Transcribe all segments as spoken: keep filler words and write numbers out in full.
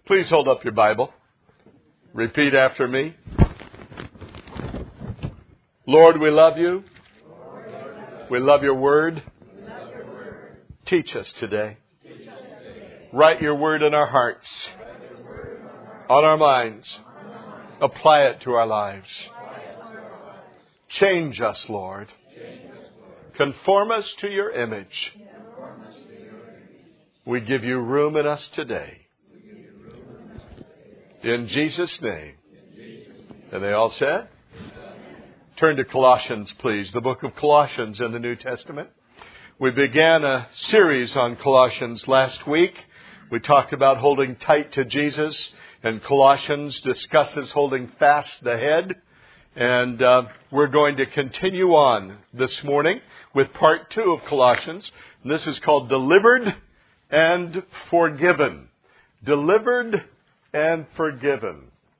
Please hold up your Bible. Repeat after me. Lord, we love you. We love your word. Teach us today. Write your word in our hearts, on our minds. Apply it to our lives. Change us, Lord. Conform us to your image. We give you room in us today. In Jesus' name. And they all said? Turn to Colossians, please. The book of Colossians in the New Testament. We began a series on Colossians last week. We talked about holding tight to Jesus. And Colossians discusses holding fast the head. And uh, we're going to continue on this morning with part two of Colossians. And this is called Delivered and Forgiven. Delivered and Forgiven.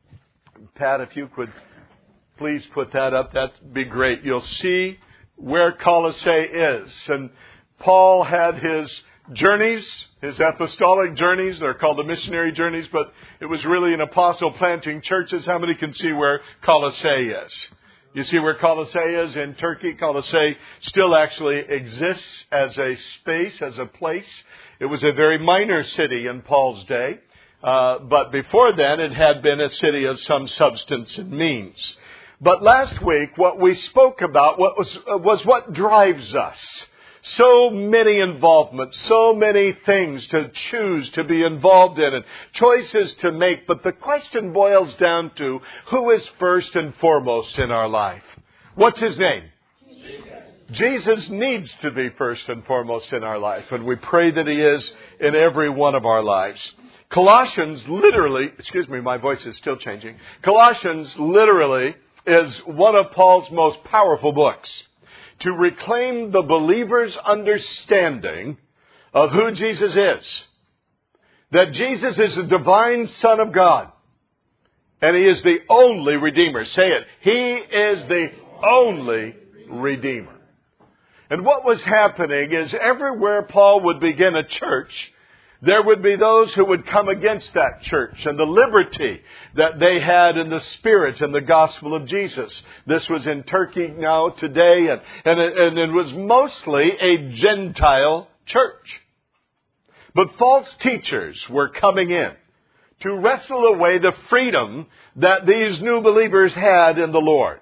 Pat, if you could please put that up, that'd be great. You'll see where Colossae is. And Paul had his journeys, his apostolic journeys. They're called the missionary journeys, but it was really an apostle planting churches. How many can see where Colossae is? You see where Colossae is in Turkey? Colossae still actually exists as a space, as a place. It was a very minor city in Paul's day. Uh, but before then, it had been a city of some substance and means. But last week, what we spoke about what was, uh, was what drives us. So many involvements, so many things to choose to be involved in and choices to make. But the question boils down to who is first and foremost in our life? What's his name? Jesus. Jesus needs to be first and foremost in our life. And we pray that he is in every one of our lives. Colossians literally, excuse me, my voice is still changing. Colossians literally is one of Paul's most powerful books to reclaim the believer's understanding of who Jesus is. That Jesus is the divine Son of God. And he is the only Redeemer. Say it. He is the only Redeemer. And what was happening is everywhere Paul would begin a church, there would be those who would come against that church and the liberty that they had in the Spirit and the gospel of Jesus. This was in Turkey now today, and, and, it, and it was mostly a Gentile church. But false teachers were coming in to wrestle away the freedom that these new believers had in the Lord.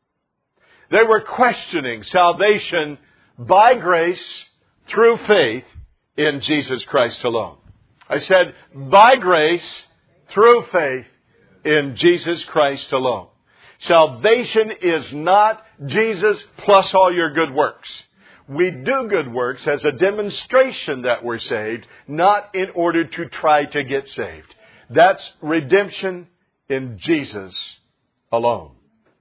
They were questioning salvation by grace through faith in Jesus Christ alone. I said, by grace, through faith, in Jesus Christ alone. Salvation is not Jesus plus all your good works. We do good works as a demonstration that we're saved, not in order to try to get saved. That's redemption in Jesus alone.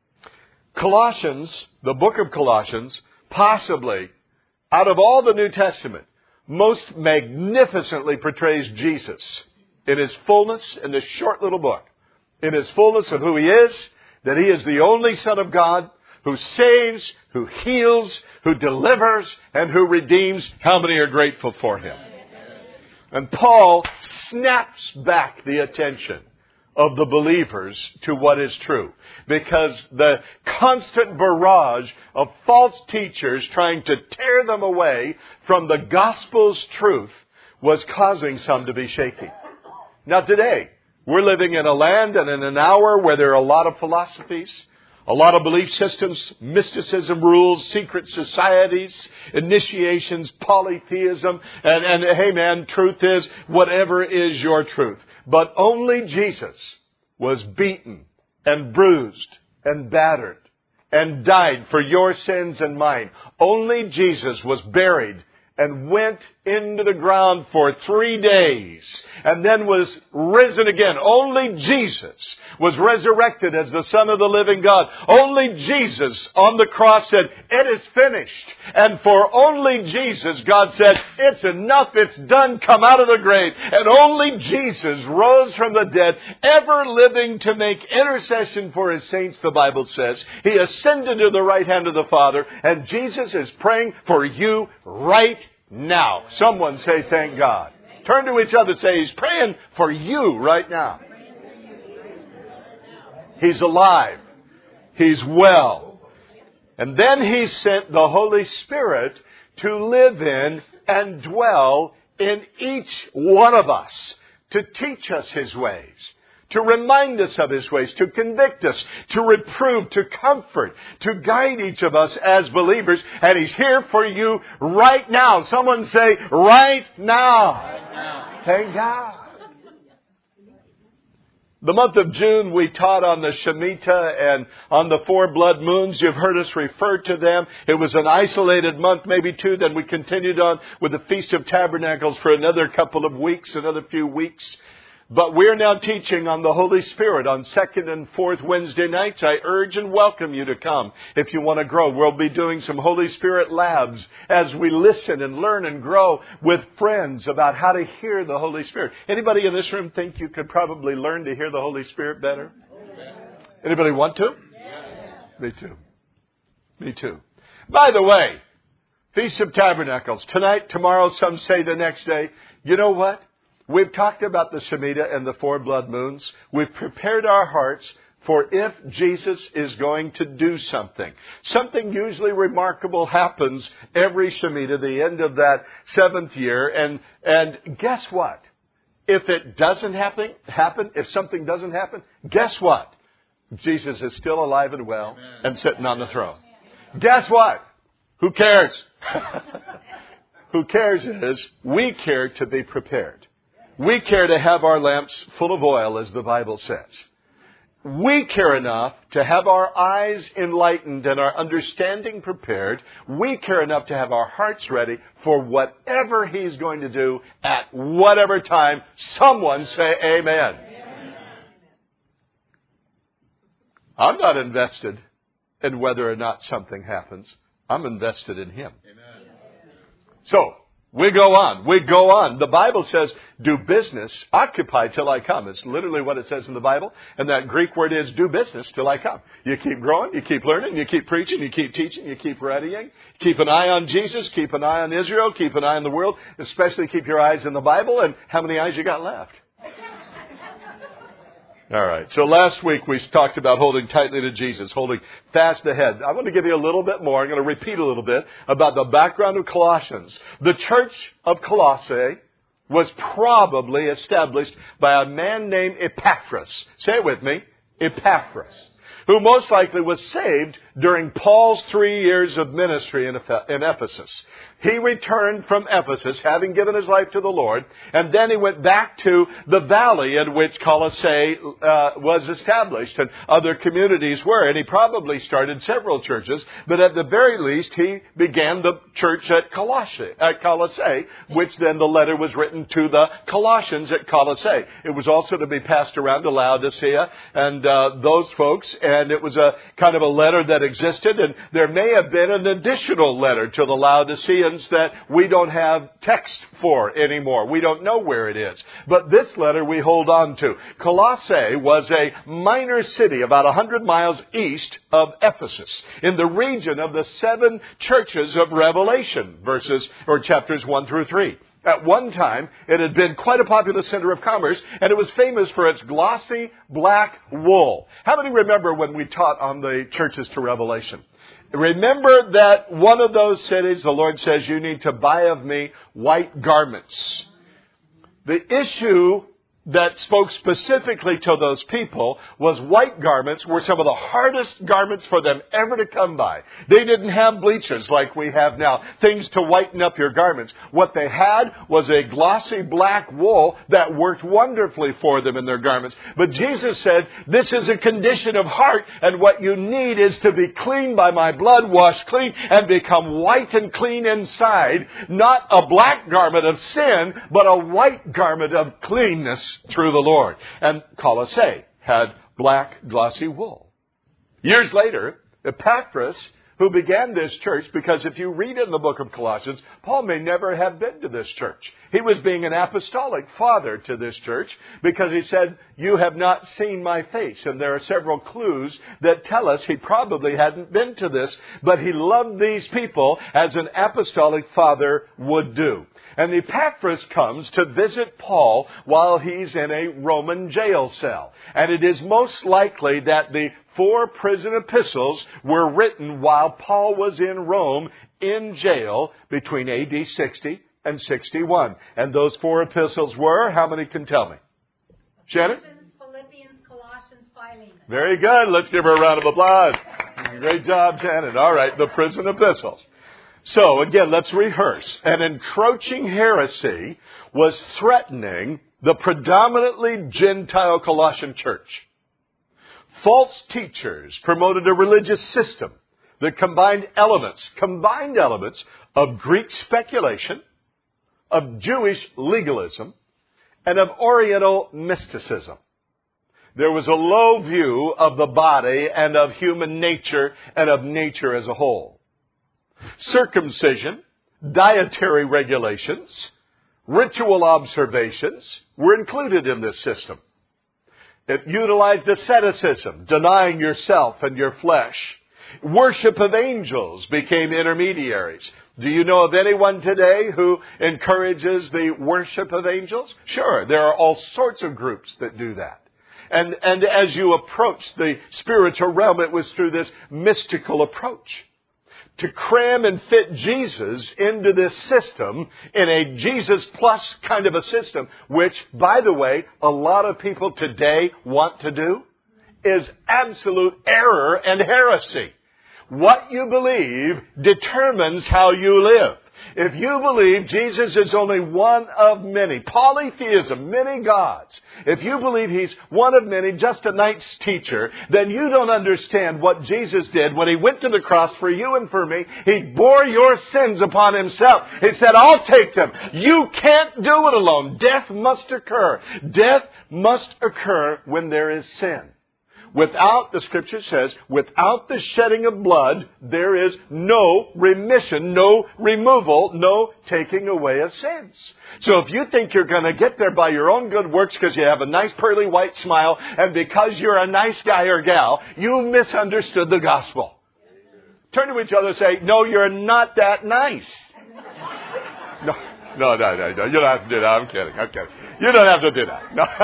Colossians, the book of Colossians, possibly, out of all the New Testament, most magnificently portrays Jesus in his fullness in this short little book. In his fullness of who he is, that he is the only Son of God who saves, who heals, who delivers, and who redeems. How many are grateful for him? And Paul snaps back the attention of the believers to what is true. Because the constant barrage of false teachers trying to tear them away from the gospel's truth was causing some to be shaky. Now today, we're living in a land and in an hour where there are a lot of philosophies, a lot of belief systems, mysticism, rules, secret societies, initiations, polytheism, and, and hey man, truth is whatever is your truth. But only Jesus was beaten and bruised and battered and died for your sins and mine. Only Jesus was buried and went into the ground for three days and then was risen again. Only Jesus was resurrected as the Son of the living God. Only Jesus on the cross said, it is finished. And for only Jesus, God said, it's enough, it's done, come out of the grave. And only Jesus rose from the dead, ever living to make intercession for his saints, the Bible says. He ascended to the right hand of the Father, and Jesus is praying for you right now. Someone say, thank God. Turn to each other and say, He's praying for you right now. He's alive. He's well. And then He sent the Holy Spirit to live in and dwell in each one of us, to teach us His ways, to remind us of His ways, to convict us, to reprove, to comfort, to guide each of us as believers. And He's here for you right now. Someone say, right now. Right now. Thank God. The month of June, we taught on the Shemitah and on the four blood moons. You've heard us refer to them. It was an isolated month, maybe two. Then we continued on with the Feast of Tabernacles for another couple of weeks, another few weeks. But we're now teaching on the Holy Spirit on second and fourth Wednesday nights. I urge and welcome you to come if you want to grow. We'll be doing some Holy Spirit labs as we listen and learn and grow with friends about how to hear the Holy Spirit. Anybody in this room think you could probably learn to hear the Holy Spirit better? Anybody want to? Me too. Me too. By the way, Feast of Tabernacles. Tonight, tomorrow, some say the next day. You know what? We've talked about the Shemitah and the four blood moons. We've prepared our hearts for if Jesus is going to do something. Something usually remarkable happens every Shemitah, the end of that seventh year. And, and guess what? If it doesn't happen, happen, if something doesn't happen, guess what? Jesus is still alive and well and sitting on the throne. Guess what? Who cares? Who cares is we care to be prepared. We care to have our lamps full of oil, as the Bible says. We care enough to have our eyes enlightened and our understanding prepared. We care enough to have our hearts ready for whatever He's going to do at whatever time. Someone say amen. Amen. I'm not invested in whether or not something happens. I'm invested in Him. Amen. So, we go on. We go on. The Bible says, do business, occupy till I come. It's literally what it says in the Bible. And that Greek word is do business till I come. You keep growing, you keep learning, you keep preaching, you keep teaching, you keep readying. Keep an eye on Jesus, keep an eye on Israel, keep an eye on the world. Especially keep your eyes in the Bible. And how many eyes you got left? All right. So last week we talked about holding tightly to Jesus, holding fast ahead. I want to give you a little bit more. I'm going to repeat a little bit about the background of Colossians. The church of Colossae was probably established by a man named Epaphras. Say it with me. Epaphras. Who most likely was saved during Paul's three years of ministry in Ephesus. He returned from Ephesus, having given his life to the Lord, and then he went back to the valley in which Colossae uh, was established and other communities were. And he probably started several churches, but at the very least, he began the church at Colossae, at Colossae, which then the letter was written to the Colossians at Colossae. It was also to be passed around to Laodicea and uh, those folks, and it was a kind of a letter that existed, and there may have been an additional letter to the Laodiceans that we don't have text for anymore. We don't know where it is. But this letter we hold on to. Colossae was a minor city about one hundred miles east of Ephesus, in the region of the seven churches of Revelation, verses or chapters one through three. At one time, it had been quite a popular center of commerce, and it was famous for its glossy black wool. How many remember when we taught on the churches to Revelation? Remember that one of those cities, the Lord says, you need to buy of me white garments. The issue that spoke specifically to those people was white garments were some of the hardest garments for them ever to come by. They didn't have bleachers like we have now, things to whiten up your garments. What they had was a glossy black wool that worked wonderfully for them in their garments. But Jesus said, this is a condition of heart, and what you need is to be clean by my blood, washed clean, and become white and clean inside. Not a black garment of sin, but a white garment of cleanness through the Lord. And Colossae had black, glossy wool. Years later, Epaphras, who began this church, because if you read in the book of Colossians, Paul may never have been to this church. He was being an apostolic father to this church because he said, you have not seen my face. And there are several clues that tell us he probably hadn't been to this, but he loved these people as an apostolic father would do. And Epaphras comes to visit Paul while he's in a Roman jail cell. And it is most likely that the four prison epistles were written while Paul was in Rome in jail between A D sixty and sixty-one. And those four epistles were, how many can tell me? Shannon? Philippians, Colossians, Philemon. Very good. Let's give her a round of applause. Great job, Shannon. All right, the prison epistles. So, again, let's rehearse. An encroaching heresy was threatening the predominantly Gentile Colossian church. False teachers promoted a religious system that combined elements, combined elements of Greek speculation, of Jewish legalism, and of Oriental mysticism. There was a low view of the body and of human nature and of nature as a whole. Circumcision, dietary regulations, ritual observations were included in this system. It utilized asceticism, denying yourself and your flesh. Worship of angels became intermediaries. Do you know of anyone today who encourages the worship of angels? Sure, there are all sorts of groups that do that. And, and as you approach the spiritual realm, it was through this mystical approach. To cram and fit Jesus into this system in a Jesus plus kind of a system, which, by the way, a lot of people today want to do, is absolute error and heresy. What you believe determines how you live. If you believe Jesus is only one of many, polytheism, many gods, if you believe He's one of many, just a nice teacher, then you don't understand what Jesus did when He went to the cross for you and for me. He bore your sins upon Himself. He said, I'll take them. You can't do it alone. Death must occur. Death must occur when there is sin. Without, the Scripture says, without the shedding of blood, there is no remission, no removal, no taking away of sins. So if you think you're going to get there by your own good works because you have a nice pearly white smile and because you're a nice guy or gal, you misunderstood the gospel. Turn to each other and say, no, you're not that nice. No, no, no, no, no. You don't have to do that. I'm kidding. I'm kidding. You don't have to do that. No.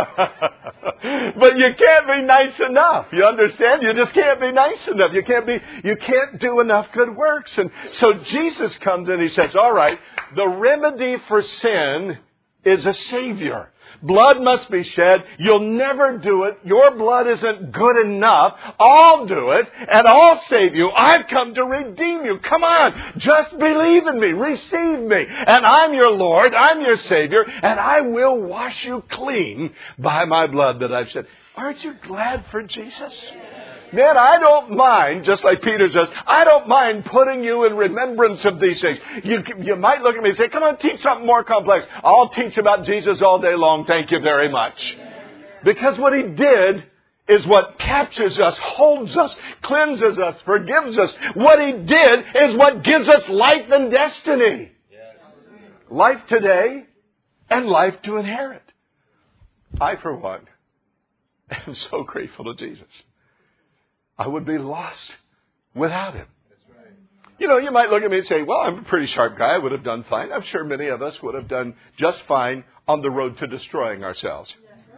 But you can't be nice enough. You understand? You just can't be nice enough. You can't be, you can't do enough good works. And so Jesus comes and He says, all right, the remedy for sin is a Savior. Blood must be shed. You'll never do it. Your blood isn't good enough. I'll do it and I'll save you. I've come to redeem you. Come on. Just believe in me. Receive me. And I'm your Lord. I'm your Savior. And I will wash you clean by my blood that I've shed. Aren't you glad for Jesus? Man, I don't mind, just like Peter says, I don't mind putting you in remembrance of these things. You, you might look at me and say, come on, teach something more complex. I'll teach about Jesus all day long. Thank you very much. Because what He did is what captures us, holds us, cleanses us, forgives us. What He did is what gives us life and destiny. Life today and life to inherit. I, for one, am so grateful to Jesus. I would be lost without Him. That's right. You know, you might look at me and say, well, I'm a pretty sharp guy. I would have done fine. I'm sure many of us would have done just fine on the road to destroying ourselves.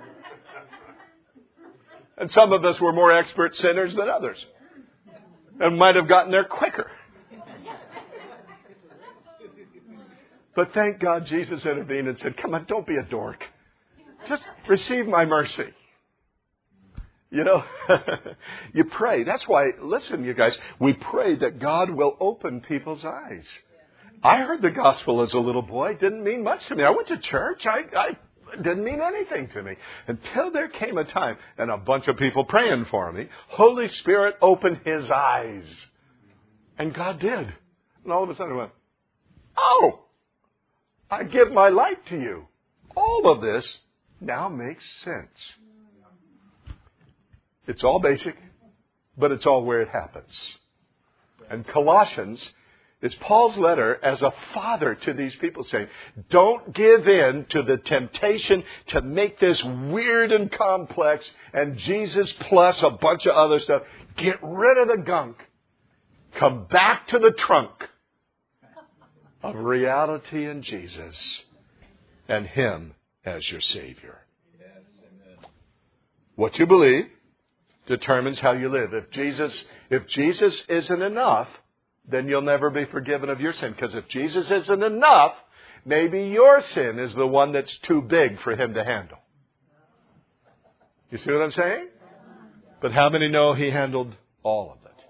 And some of us were more expert sinners than others. And might have gotten there quicker. But thank God Jesus intervened and said, come on, don't be a dork. Just receive my mercy. You know, you pray. That's why, listen, you guys, we pray that God will open people's eyes. I heard the gospel as a little boy. It didn't mean much to me. I went to church. I, I it didn't mean anything to me. Until there came a time, and a bunch of people praying for me, Holy Spirit opened His eyes. And God did. And all of a sudden I went, oh, I give my life to you. All of this now makes sense. It's all basic, but it's all where it happens. And Colossians is Paul's letter as a father to these people saying, don't give in to the temptation to make this weird and complex and Jesus plus a bunch of other stuff. Get rid of the gunk. Come back to the trunk of reality in Jesus and Him as your Savior. What you believe determines how you live. If Jesus, if Jesus isn't enough, then you'll never be forgiven of your sin. Because if Jesus isn't enough, maybe your sin is the one that's too big for Him to handle. You see what I'm saying? But how many know He handled all of it?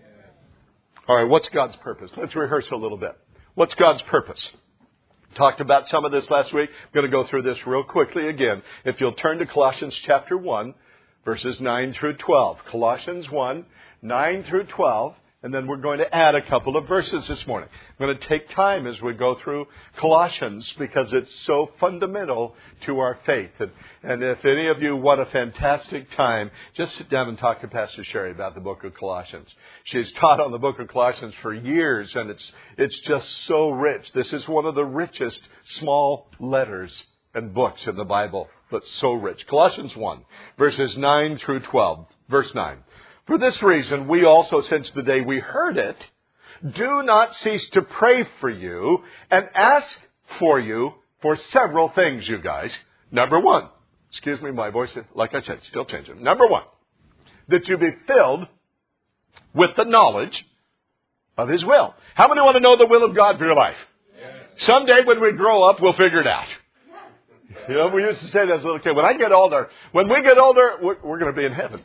All right, what's God's purpose? Let's rehearse a little bit. What's God's purpose? Talked about some of this last week. I'm going to go through this real quickly again. If you'll turn to Colossians chapter one, verses nine through twelve. Colossians one, nine through twelve. And then we're going to add a couple of verses this morning. I'm going to take time as we go through Colossians because it's so fundamental to our faith. And, and if any of you want a fantastic time, just sit down and talk to Pastor Sherry about the book of Colossians. She's taught on the book of Colossians for years, and it's it's just so rich. This is one of the richest small letters and books in the Bible, but so rich. Colossians one, verses nine through twelve. Verse nine. For this reason, we also, since the day we heard it, do not cease to pray for you and ask for you for several things, you guys. Number one, excuse me, my voice, like I said, still changing. Number one, that you be filled with the knowledge of His will. How many want to know the will of God for your life? Yes. Someday when we grow up, we'll figure it out. You know, we used to say that as a little kid. When I get older, when we get older, we're, we're going to be in heaven.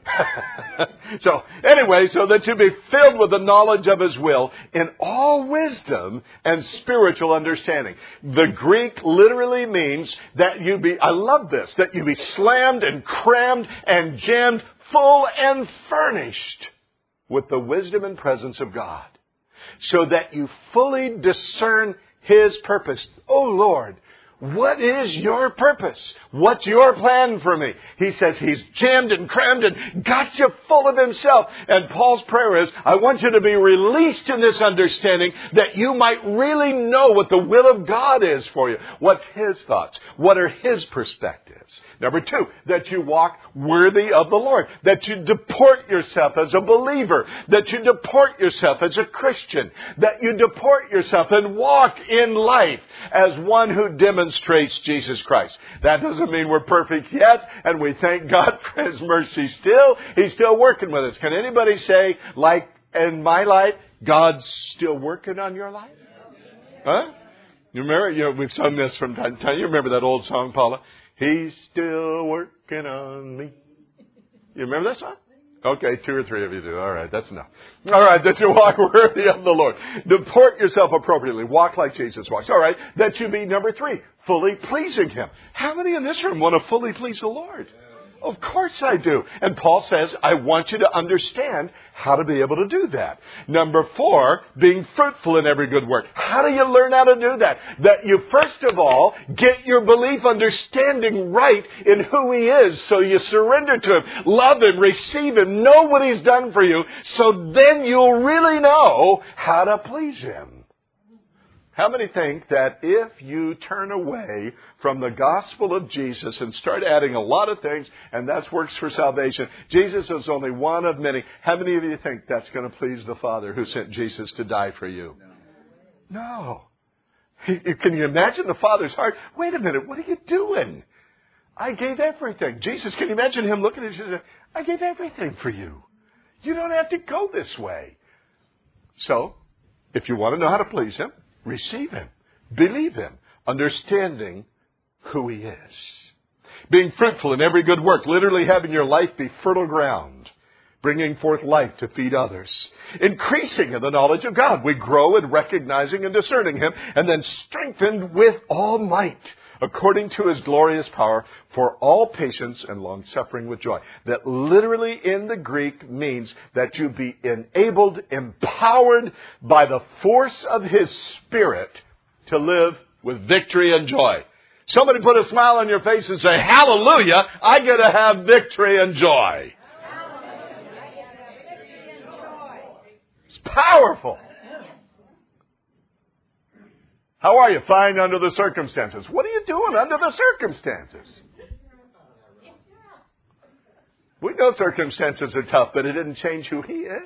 So, anyway, so that you be filled with the knowledge of His will in all wisdom and spiritual understanding. The Greek literally means that you be, I love this, that you be slammed and crammed and jammed full and furnished with the wisdom and presence of God. So that you fully discern His purpose. Oh, Lord, what is your purpose? What's your plan for me? He says He's jammed and crammed and got you full of Himself. And Paul's prayer is, I want you to be released in this understanding that you might really know what the will of God is for you. What's His thoughts? What are His perspectives? Number two, that you walk worthy of the Lord. That you deport yourself as a believer. That you deport yourself as a Christian. That you deport yourself and walk in life as one who demonstrates Jesus Christ. That doesn't mean we're perfect yet, and we thank God for His mercy still. He's still working with us. Can anybody say, like in my life, God's still working on your life? Huh? You remember? You know, we've sung this from time to time. You remember that old song, Paula? He's still working on me. You remember that song? Okay, two or three of you do. All right, that's enough. All right, that you walk worthy of the Lord. Deport yourself appropriately. Walk like Jesus walks. All right, that you be, number three, fully pleasing Him. How many in this room want to fully please the Lord? Of course I do. And Paul says, I want you to understand how to be able to do that. Number four, being fruitful in every good work. How do you learn how to do that? That you first of all get your belief understanding right in who He is. So you surrender to Him, love Him, receive Him, know what He's done for you. So then you'll really know how to please Him. How many think that if you turn away from the gospel of Jesus and start adding a lot of things, and that's works for salvation, Jesus is only one of many. How many of you think that's going to please the Father who sent Jesus to die for you? No. No. Can you imagine the Father's heart? Wait a minute, what are you doing? I gave everything. Jesus, can you imagine Him looking at you and saying, I gave everything for you. You don't have to go this way. So, if you want to know how to please Him, receive Him. Believe Him. Understanding who He is. Being fruitful in every good work. Literally having your life be fertile ground. Bringing forth life to feed others. Increasing in the knowledge of God. We grow in recognizing and discerning Him. And then strengthened with all might. According to His glorious power, for all patience and long-suffering with joy. That literally in the Greek means that you be enabled, empowered by the force of His Spirit to live with victory and joy. Somebody put a smile on your face and say, hallelujah, I get to have victory and joy. It's powerful. How are you? Fine under the circumstances. What are you doing under the circumstances? We know circumstances are tough, but it didn't change who He is.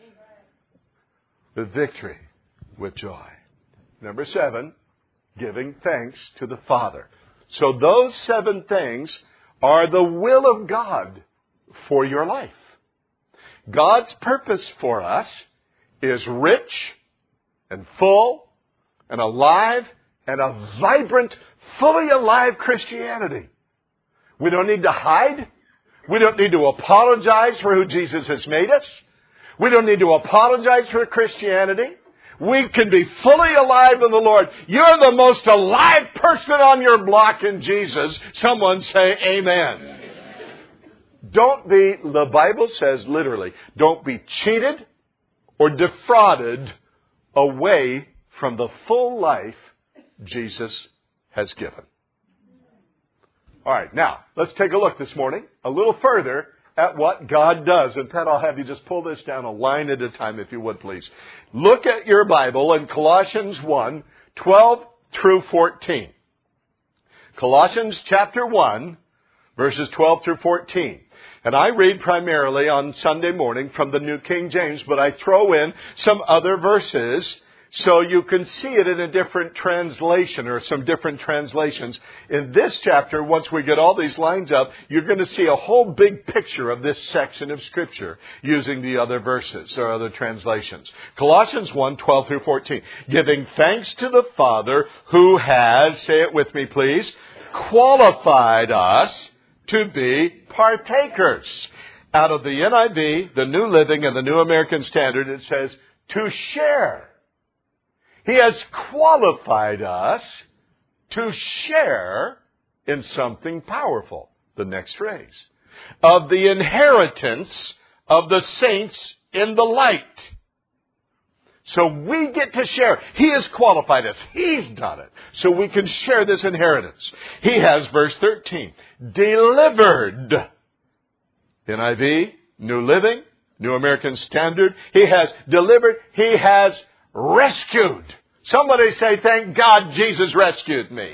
The victory with joy. Number seven, giving thanks to the Father. So those seven things are the will of God for your life. God's purpose for us is rich and full and alive and a vibrant, fully alive Christianity. We don't need to hide. We don't need to apologize for who Jesus has made us. We don't need to apologize for Christianity. We can be fully alive in the Lord. You're the most alive person on your block in Jesus. Someone say amen. Amen. Don't be, the Bible says literally, don't be cheated or defrauded away from the full life Jesus has given. All right, now, let's take a look this morning a little further at what God does. And Pat, I'll have you just pull this down a line at a time, if you would, please. Look at your Bible in Colossians one, twelve through fourteen. Colossians chapter one, verses twelve through fourteen. And I read primarily on Sunday morning from the New King James, but I throw in some other verses so you can see it in a different translation or some different translations. In this chapter, once we get all these lines up, you're going to see a whole big picture of this section of Scripture using the other verses or other translations. Colossians one, twelve through fourteen. Giving thanks to the Father who has, say it with me please, qualified us to be partakers. Out of the N I V, the New Living, and the New American Standard, it says to share. He has qualified us to share in something powerful. The next phrase. Of the inheritance of the saints in the light. So we get to share. He has qualified us. He's done it. So we can share this inheritance. He has, verse thirteen, delivered. N I V, New Living, New American Standard. He has delivered. He has rescued. Somebody say, thank God Jesus rescued me.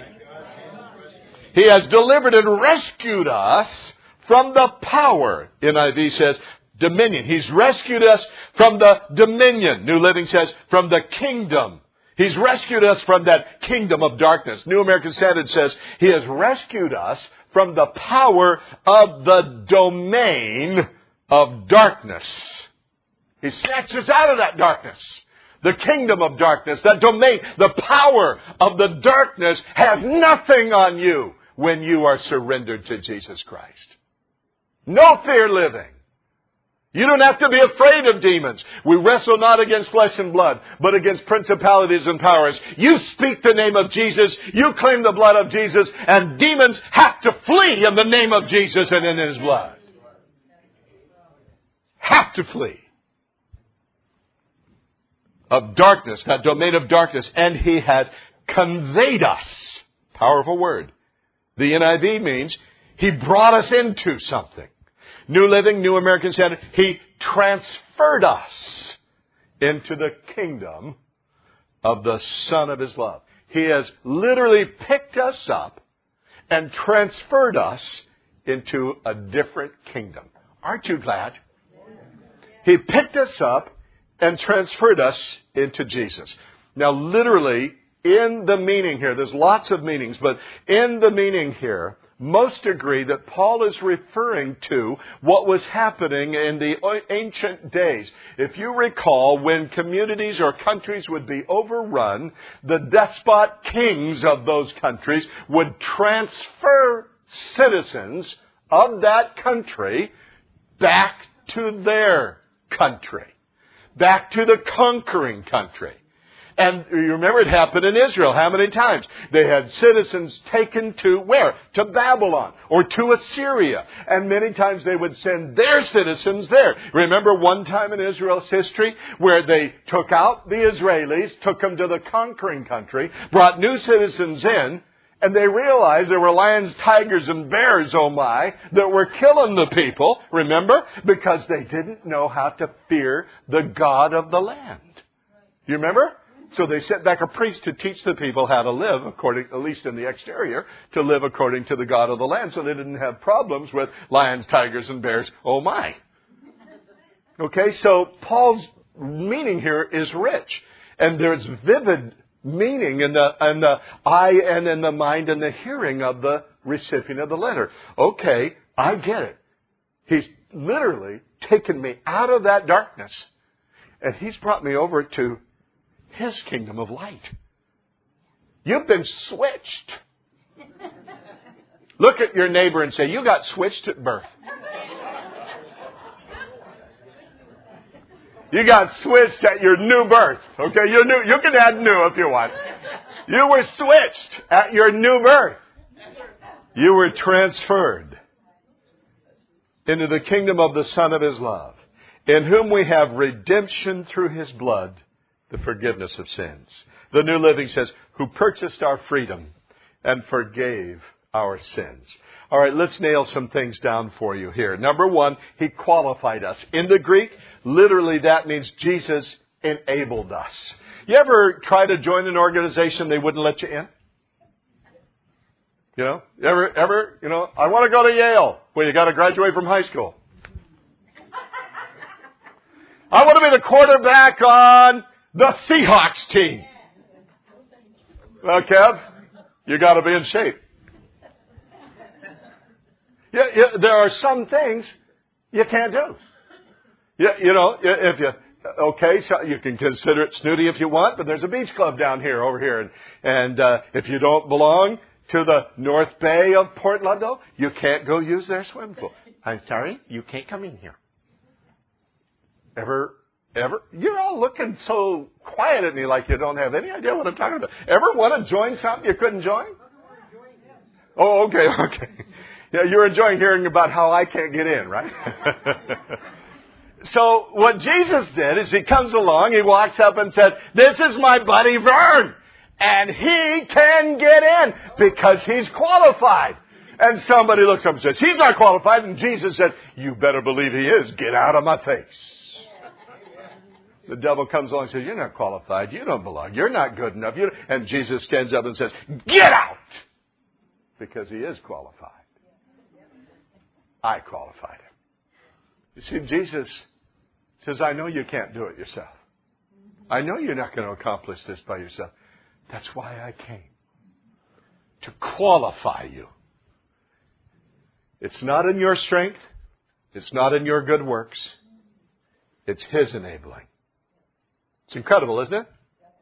He has delivered and rescued us from the power. N I V says dominion. He's rescued us from the dominion. New Living says from the kingdom. He's rescued us from that kingdom of darkness. New American Standard says He has rescued us from the power of the domain of darkness. He snatched us out of that darkness. The kingdom of darkness, that domain, the power of the darkness has nothing on you when you are surrendered to Jesus Christ. No fear living. You don't have to be afraid of demons. We wrestle not against flesh and blood, but against principalities and powers. You speak the name of Jesus, you claim the blood of Jesus, and demons have to flee in the name of Jesus and in His blood. Have to flee. Of darkness, that domain of darkness, and He has conveyed us. Powerful word. The N I V means He brought us into something. New Living, New American Standard, He transferred us into the kingdom of the Son of His love. He has literally picked us up and transferred us into a different kingdom. Aren't you glad? He picked us up and transferred us into Jesus. Now, literally, in the meaning here, there's lots of meanings, but in the meaning here, most agree that Paul is referring to what was happening in the ancient days. If you recall, when communities or countries would be overrun, the despot kings of those countries would transfer citizens of that country back to their country. Back to the conquering country. And you remember it happened in Israel. How many times? They had citizens taken to where? To Babylon or to Assyria. And many times they would send their citizens there. Remember one time in Israel's history where they took out the Israelis, took them to the conquering country, brought new citizens in, And they realized there were lions, tigers, and bears, oh my, that were killing the people, remember? Because they didn't know how to fear the God of the land. You remember? So they sent back a priest to teach the people how to live, according, at least in the exterior, to live according to the God of the land, so they didn't have problems with lions, tigers, and bears, oh my. Okay, so Paul's meaning here is rich. And there's vivid meaning in the, in the eye and in the mind and the hearing of the recipient of the letter. Okay, I get it. He's literally taken me out of that darkness, and He's brought me over to His kingdom of light. You've been switched. Look at your neighbor and say, you got switched at birth. You got switched at your new birth. Okay, you new. You can add new if you want. You were switched at your new birth. You were transferred into the kingdom of the Son of His love, in whom we have redemption through His blood, the forgiveness of sins. The New Living says, who purchased our freedom and forgave our sins. All right, let's nail some things down for you here. Number one, He qualified us. In the Greek, literally that means Jesus enabled us. You ever try to join an organization they wouldn't let you in? You know, ever, ever, you know, I want to go to Yale. Well, you got to graduate from high school. I want to be the quarterback on the Seahawks team. Well, Kev, you got to be in shape. Yeah, yeah, there are some things you can't do. Yeah, you know, if you, okay, so you can consider it snooty if you want, but there's a beach club down here, over here. And, and uh, if you don't belong to the North Bay of Port Ludlow, you can't go use their swimming pool. I'm sorry, you can't come in here. Ever, ever, you're all looking so quiet at me like you don't have any idea what I'm talking about. Ever want to join something you couldn't join? Oh, okay, okay. Yeah, you're enjoying hearing about how I can't get in, right? So what Jesus did is He comes along, He walks up and says, this is my buddy Vern. And he can get in because he's qualified. And somebody looks up and says, he's not qualified. And Jesus says, you better believe he is. Get out of my face. The devil comes along and says, you're not qualified. You don't belong. You're not good enough. You and Jesus stands up and says, get out. Because he is qualified. I qualified him. You see, Jesus says, I know you can't do it yourself. I know you're not going to accomplish this by yourself. That's why I came. To qualify you. It's not in your strength. It's not in your good works. It's His enabling. It's incredible, isn't it?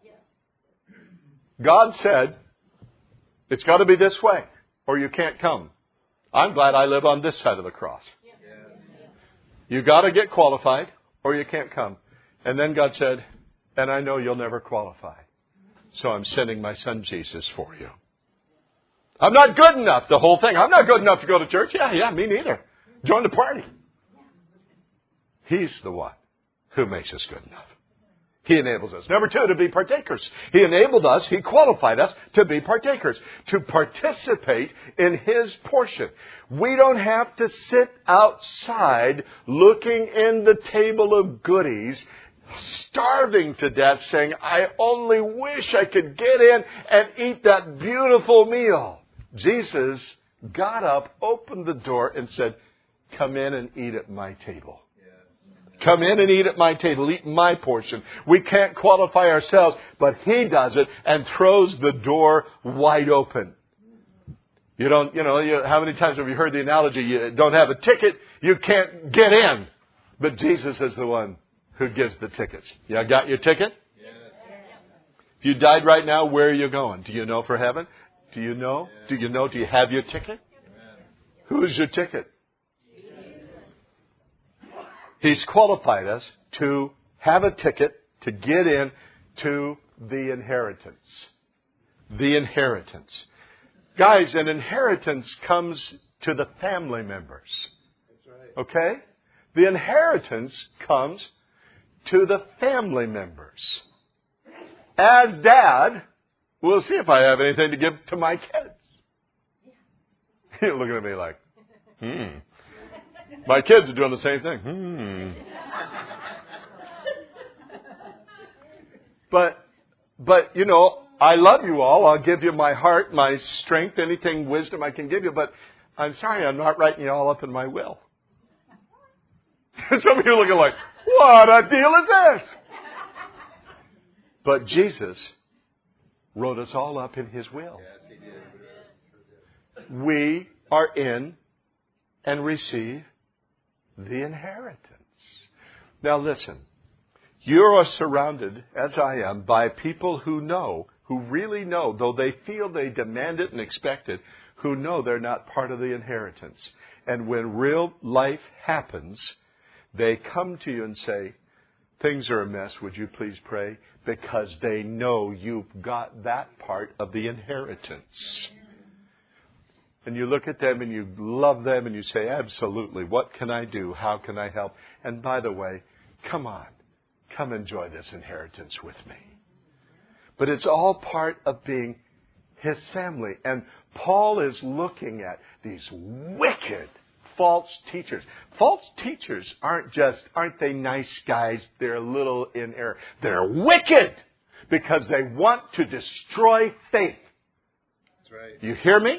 God said, it's got to be this way, or you can't come. I'm glad I live on this side of the cross. You got to get qualified, or you can't come. And then God said, and I know you'll never qualify. So I'm sending my Son Jesus for you. I'm not good enough, the whole thing. I'm not good enough to go to church. Yeah, yeah, me neither. Join the party. He's the one who makes us good enough. He enables us. Number two, to be partakers. He enabled us, He qualified us to be partakers, to participate in His portion. We don't have to sit outside looking in the table of goodies, starving to death, saying, I only wish I could get in and eat that beautiful meal. Jesus got up, opened the door, and said, come in and eat at my table. Come in and eat at my table. Eat my portion. We can't qualify ourselves, but He does it and throws the door wide open. You don't, you know, you, how many times have you heard the analogy? You don't have a ticket, you can't get in. But Jesus is the one who gives the tickets. You got your ticket? Yes. If you died right now, where are you going? Do you know for heaven? Do you know? Yes. Do you know? Do you have your ticket? Amen. Who's your ticket? He's qualified us to have a ticket to get in to the inheritance. The inheritance. Guys, an inheritance comes to the family members. Okay? The inheritance comes to the family members. As dad, we'll see if I have anything to give to my kids. You're looking at me like, hmm. My kids are doing the same thing. Hmm. But, but, you know, I love you all. I'll give you my heart, my strength, anything, wisdom I can give you. But I'm sorry, I'm not writing you all up in my will. Some of you are looking like, what a deal is this? But Jesus wrote us all up in His will. We are in and receive the inheritance. Now listen, you are surrounded, as I am, by people who know, who really know, though they feel they demand it and expect it, who know they're not part of the inheritance. And when real life happens, they come to you and say, things are a mess, would you please pray? Because they know you've got that part of the inheritance. And you look at them and you love them and you say, absolutely, what can I do? How can I help? And by the way, come on, come enjoy this inheritance with me. But it's all part of being His family. And Paul is looking at these wicked false teachers. False teachers aren't just, aren't they nice guys? They're a little in error. They're wicked because they want to destroy faith. That's right. You hear me?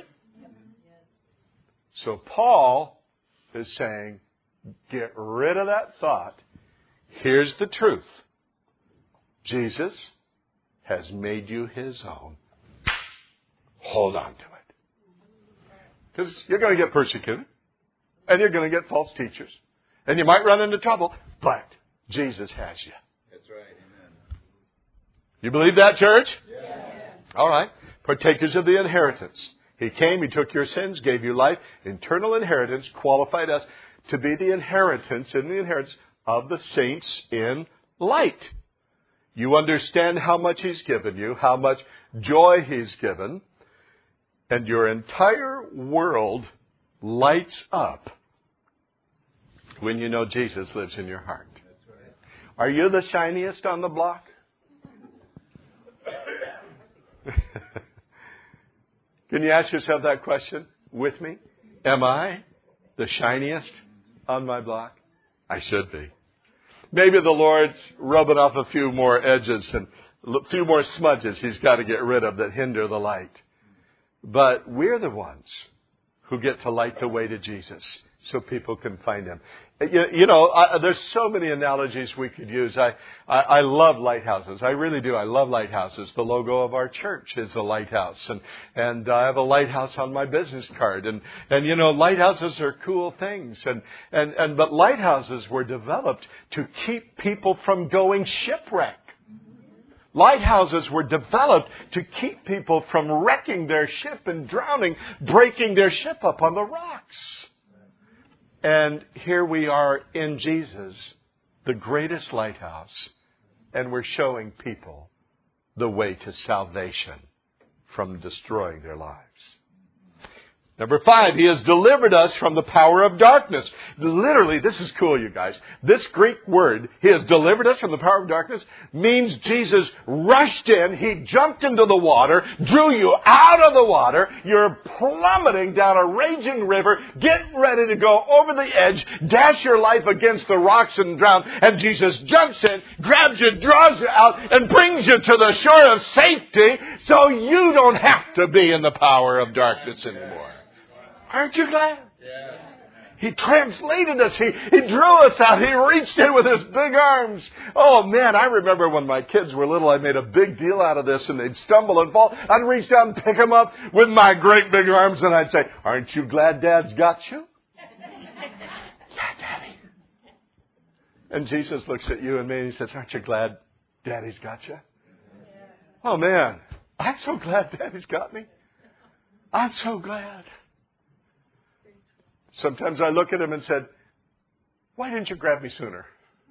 So Paul is saying, get rid of that thought. Here's the truth. Jesus has made you His own. Hold on to it. Because you're going to get persecuted. And you're going to get false teachers. And you might run into trouble. But Jesus has you. That's right. Amen. You believe that, church? Yes. All right. Partakers of the inheritance. He came, He took your sins, gave you life. Eternal inheritance qualified us to be the inheritance in the inheritance of the saints in light. You understand how much He's given you, how much joy He's given, and your entire world lights up when you know Jesus lives in your heart. That's right. Are you the shiniest on the block? Can you ask yourself that question with me? Am I the shiniest on my block? I should be. Maybe the Lord's rubbing off a few more edges and a few more smudges He's got to get rid of that hinder the light. But we're the ones who get to light the way to Jesus so people can find Him. You, you know, I, there's so many analogies we could use. I, I, I love lighthouses. I really do. I love lighthouses. The logo of our church is a lighthouse. And, and I have a lighthouse on my business card. And, and you know, lighthouses are cool things. And, and, and, but lighthouses were developed to keep people from going shipwreck. Lighthouses were developed to keep people from wrecking their ship and drowning, breaking their ship up on the rocks. And here we are in Jesus, the greatest lighthouse, and we're showing people the way to salvation from destroying their lives. Number five, He has delivered us from the power of darkness. Literally, this is cool, you guys. This Greek word, He has delivered us from the power of darkness, means Jesus rushed in, He jumped into the water, drew you out of the water, you're plummeting down a raging river, getting ready to go over the edge, dash your life against the rocks and drown, and Jesus jumps in, grabs you, draws you out, and brings you to the shore of safety so you don't have to be in the power of darkness anymore. Aren't you glad? Yes. He translated us. He, he drew us out. He reached in with His big arms. Oh, man, I remember when my kids were little, I made a big deal out of this, and they'd stumble and fall. I'd reach down and pick them up with my great big arms, and I'd say, aren't you glad Dad's got you? Yeah, Daddy. And Jesus looks at you and me, and He says, aren't you glad Daddy's got you? Oh, man, I'm so glad Daddy's got me. I'm so glad. Sometimes I look at Him and said, why didn't you grab me sooner?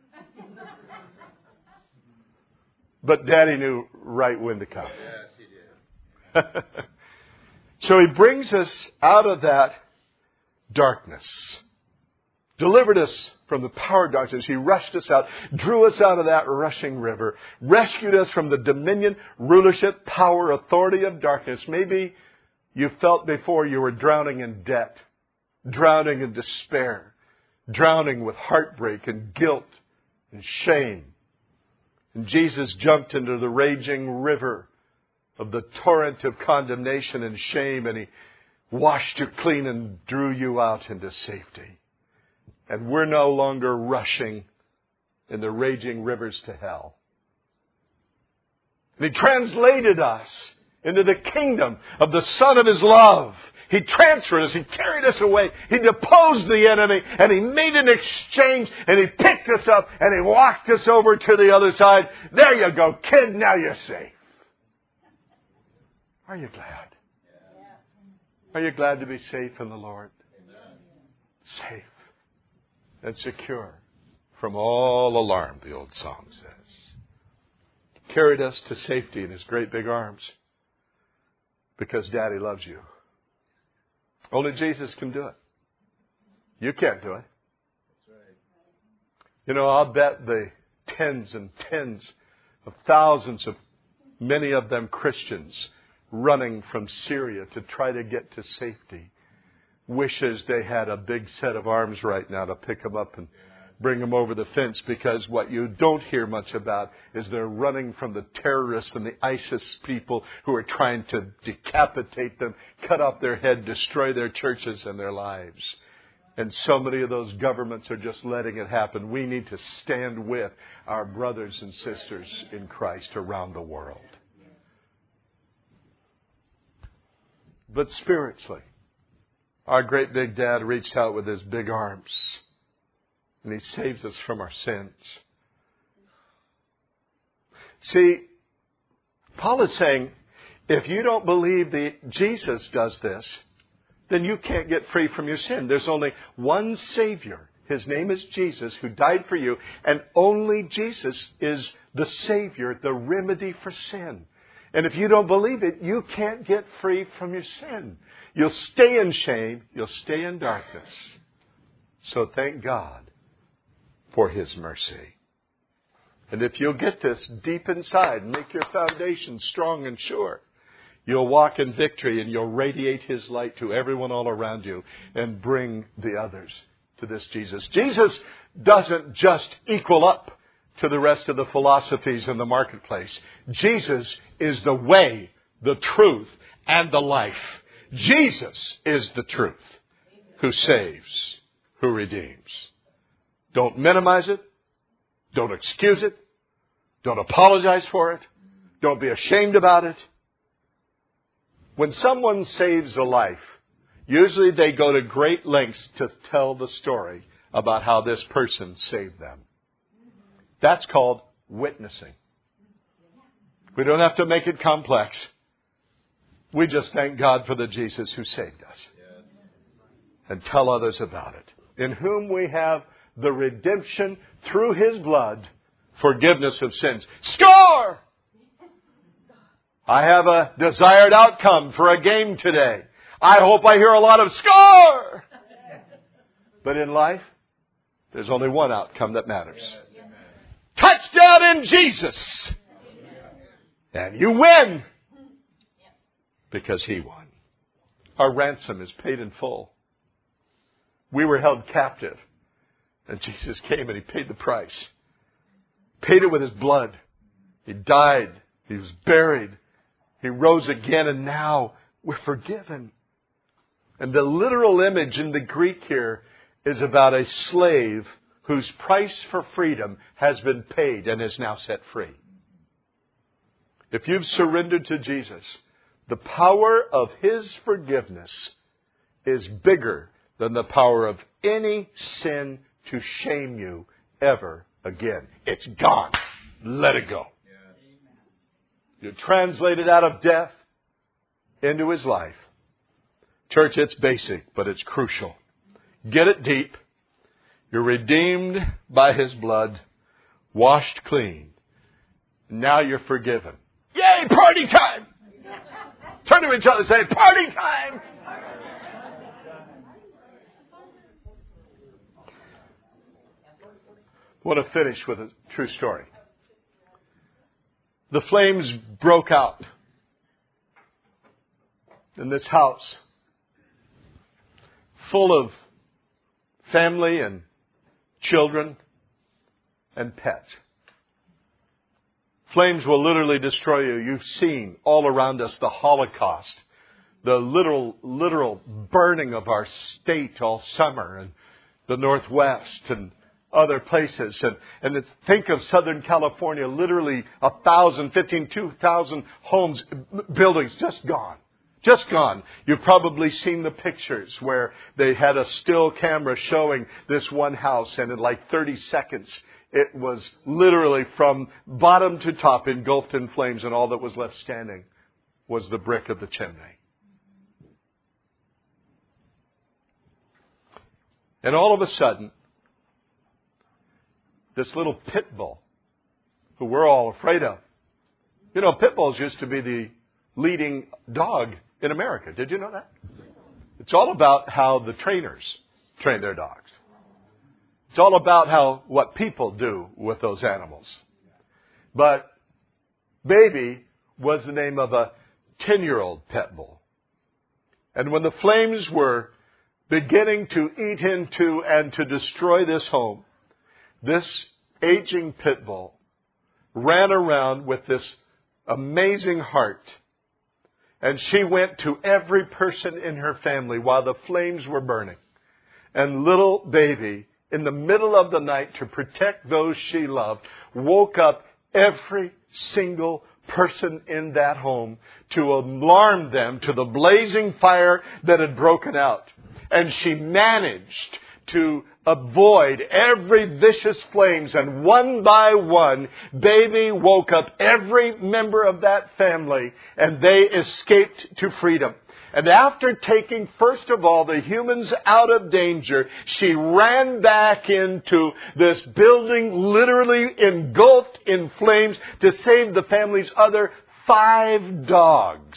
But Daddy knew right when to come. Yes, He did. So He brings us out of that darkness. Delivered us from the power of darkness. He rushed us out, drew us out of that rushing river, rescued us from the dominion, rulership, power, authority of darkness. Maybe You felt before you were drowning in debt, drowning in despair, drowning with heartbreak and guilt and shame. And Jesus jumped into the raging river of the torrent of condemnation and shame, and He washed you clean and drew you out into safety. And we're no longer rushing in the raging rivers to hell. And He translated us into the kingdom of the Son of His love. He transferred us. He carried us away. He deposed the enemy, and He made an exchange, and He picked us up, and He walked us over to the other side. There you go, kid. Now you're safe. Are you glad? Are you glad to be safe in the Lord? Safe and secure from all alarm, the old song says. He carried us to safety in His great big arms because Daddy loves you. Only Jesus can do it. You can't do it. You know, I'll bet the tens and tens of thousands of, many of them Christians, running from Syria to try to get to safety, wishes they had a big set of arms right now to pick them up and bring them over the fence, because what you don't hear much about is they're running from the terrorists and the ISIS people who are trying to decapitate them, cut off their head, destroy their churches and their lives. And so many of those governments are just letting it happen. We need to stand with our brothers and sisters in Christ around the world. But spiritually, our great big Dad reached out with His big arms, and He saves us from our sins. See, Paul is saying, if you don't believe that Jesus does this, then you can't get free from your sin. There's only one Savior. His name is Jesus, who died for you, and only Jesus is the Savior, the remedy for sin. And if you don't believe it, you can't get free from your sin. You'll stay in shame. You'll stay in darkness. So thank God for His mercy. And if you'll get this deep inside and make your foundation strong and sure, you'll walk in victory and you'll radiate His light to everyone all around you and bring the others to this Jesus. Jesus doesn't just equal up to the rest of the philosophies in the marketplace. Jesus is the way, the truth, and the life. Jesus is the truth who saves, who redeems. Don't minimize it. Don't excuse it. Don't apologize for it. Don't be ashamed about it. When someone saves a life, usually they go to great lengths to tell the story about how this person saved them. That's called witnessing. We don't have to make it complex. We just thank God for the Jesus who saved us. And tell others about it. In whom we have the redemption through His blood, forgiveness of sins. Score! I have a desired outcome for a game today. I hope I hear a lot of score! But in life, there's only one outcome that matters. Touchdown in Jesus! And you win! Because He won. Our ransom is paid in full. We were held captive. And Jesus came and He paid the price. Paid it with His blood. He died. He was buried. He rose again, and now we're forgiven. And the literal image in the Greek here is about a slave whose price for freedom has been paid and is now set free. If you've surrendered to Jesus, the power of His forgiveness is bigger than the power of any sin to shame you ever again. It's gone. Let it go. You're translated out of death into His life. Church, it's basic, but it's crucial. Get it deep. You're redeemed by His blood, washed clean. Now you're forgiven. Yay, party time! Turn to each other and say, party time! I want to finish with a true story. The flames broke out. in this house full of family and children and pets. Flames will literally destroy you. You've seen all around us the Holocaust, the literal, literal burning of our state all summer, and the Northwest and other places. And, and it's, think of Southern California, literally a thousand, fifteen, two thousand homes, buildings just gone. Just gone. You've probably seen the pictures where they had a still camera showing this one house, and in like thirty seconds, it was literally from bottom to top engulfed in flames, and all that was left standing was the brick of the chimney. And all of a sudden, this little pit bull, who we're all afraid of. You know, pit bulls used to be the leading dog in America. Did you know that? It's all about how the trainers train their dogs. It's all about how what people do with those animals. But Baby was the name of a ten-year-old pit bull. And when the flames were beginning to eat into and to destroy this home, this aging pit bull ran around with this amazing heart. And she went to every person in her family while the flames were burning. And little Baby, in the middle of the night, to protect those she loved, woke up every single person in that home to alarm them to the blazing fire that had broken out. And she managed to avoid every vicious flames. And one by one, Baby woke up every member of that family, and they escaped to freedom. And after taking, first of all, the humans out of danger, she ran back into this building, literally engulfed in flames, to save the family's other five dogs.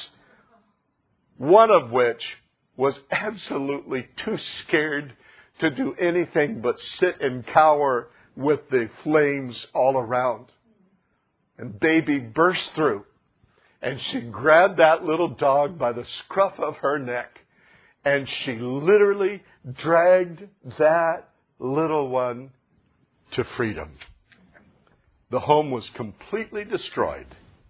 One of which was absolutely too scared to do anything but sit and cower with the flames all around. And Baby burst through, and she grabbed that little dog by the scruff of her neck, and she literally dragged that little one to freedom. The home was completely destroyed.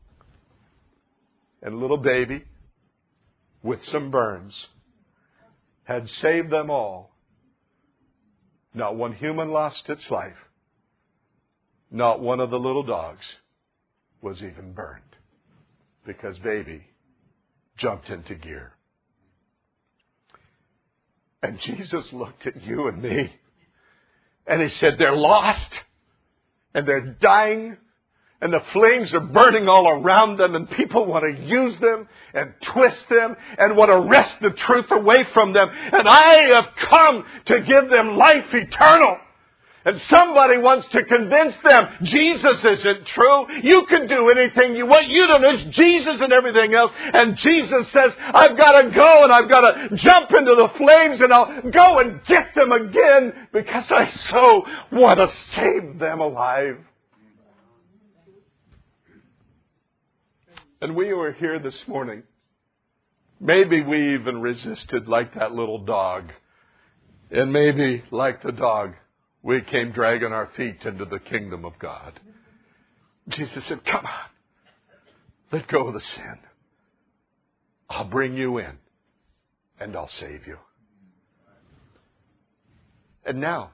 And little Baby, with some burns, had saved them all. Not one human lost its life. Not one of the little dogs was even burned, because Baby jumped into gear. And Jesus looked at you and me, and He said, they're lost, and they're dying, and the flames are burning all around them, and people want to use them and twist them and want to wrest the truth away from them. And I have come to give them life eternal. And somebody wants to convince them Jesus isn't true. You can do anything you want. You don't know. It's Jesus and everything else. And Jesus says, I've got to go and I've got to jump into the flames and I'll go and get them again because I so want to save them alive. And we were here this morning. Maybe we even resisted like that little dog. And maybe like the dog, we came dragging our feet into the kingdom of God. Jesus said, come on. Let go of the sin. I'll bring you in. And I'll save you. And now,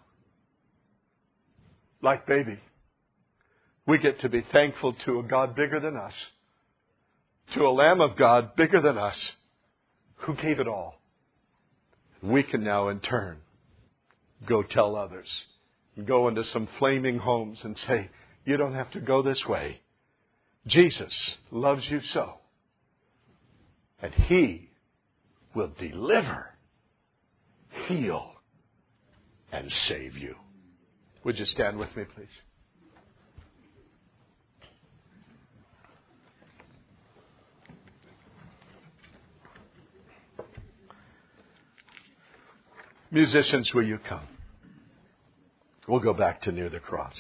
like Baby, we get to be thankful to a God bigger than us. To a Lamb of God bigger than us, who gave it all. We can now in turn go tell others. Go into some flaming homes and say, you don't have to go this way. Jesus loves you so. And He will deliver, heal, and save you. Would you stand with me, please? Musicians, will you come? We'll go back to near the cross.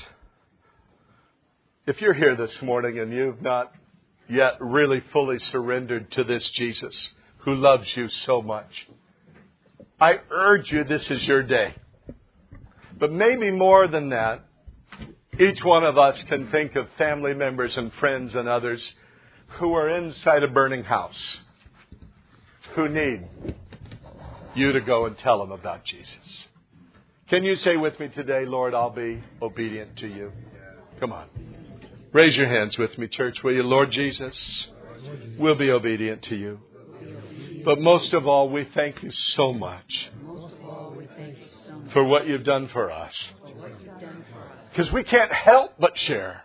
If you're here this morning and you've not yet really fully surrendered to this Jesus who loves you so much. I urge you, this is your day. But maybe more than that, each one of us can think of family members and friends and others who are inside a burning house, who need you to go and tell them about Jesus. Can you say with me today, Lord, I'll be obedient to you? Come on. Raise your hands with me, church, will you? Lord Jesus, we'll be obedient to you. But most of all, we thank you so much for what you've done for us. Because we can't help but share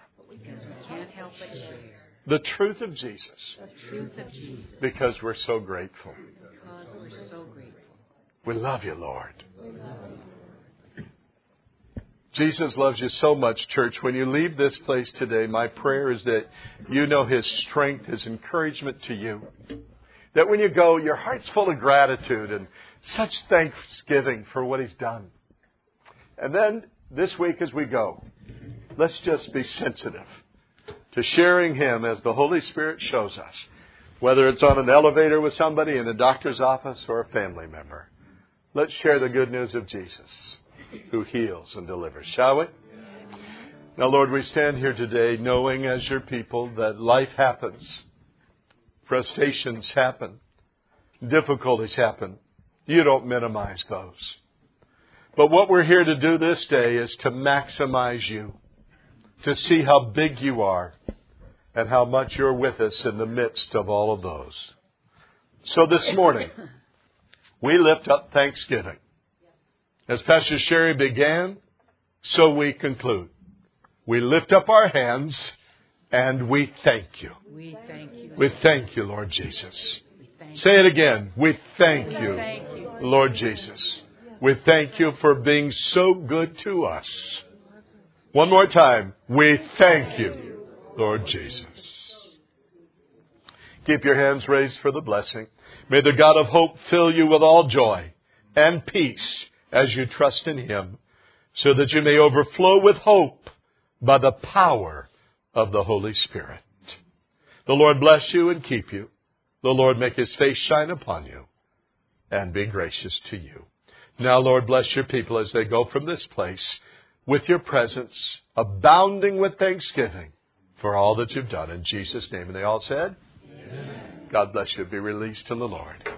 the truth of Jesus. Because we're so grateful. We love you, Lord. Jesus loves you so much, church. When you leave this place today, my prayer is that you know His strength, His encouragement to you. That when you go, your heart's full of gratitude and such thanksgiving for what He's done. And then this week as we go, let's just be sensitive to sharing Him as the Holy Spirit shows us. Whether it's on an elevator with somebody, in a doctor's office, or a family member. Let's share the good news of Jesus, who heals and delivers, shall we? Now, Lord, we stand here today knowing as your people that life happens. Frustrations happen. Difficulties happen. You don't minimize those. But what we're here to do this day is to maximize you. To see how big you are. And how much you're with us in the midst of all of those. So this morning, we lift up thanksgiving. As Pastor Sherry began, so we conclude. We lift up our hands and we thank you. We thank you. We thank you, Lord Jesus. Say it again. We thank you, thank you. Lord Jesus. We thank you for being so good to us. One more time. We thank you, Lord Jesus. Keep your hands raised for the blessing. May the God of hope fill you with all joy and peace as you trust in Him, so that you may overflow with hope by the power of the Holy Spirit. The Lord bless you and keep you. The Lord make His face shine upon you and be gracious to you. Now, Lord, bless your people as they go from this place with your presence, abounding with thanksgiving for all that you've done. In Jesus' name. And they all said, Amen. God bless you. Be released in the Lord.